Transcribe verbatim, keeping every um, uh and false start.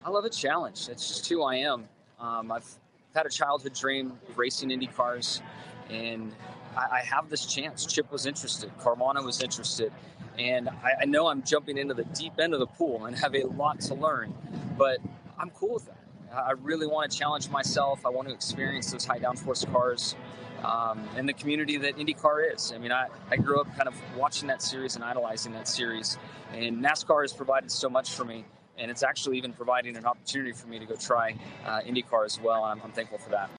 I love a challenge. It's just who I am. Um, I've had a childhood dream of racing Indy cars, and I, I have this chance. Chip was interested, Carvana was interested, and I, I know I'm jumping into the deep end of the pool and have a lot to learn, but I'm cool with that. I really want to challenge myself. I want to experience those high downforce cars um, and the community that IndyCar is. I mean, I, I grew up kind of watching that series and idolizing that series, and NASCAR has provided so much for me. And it's actually even providing an opportunity for me to go try uh, IndyCar as well. I'm, I'm thankful for that.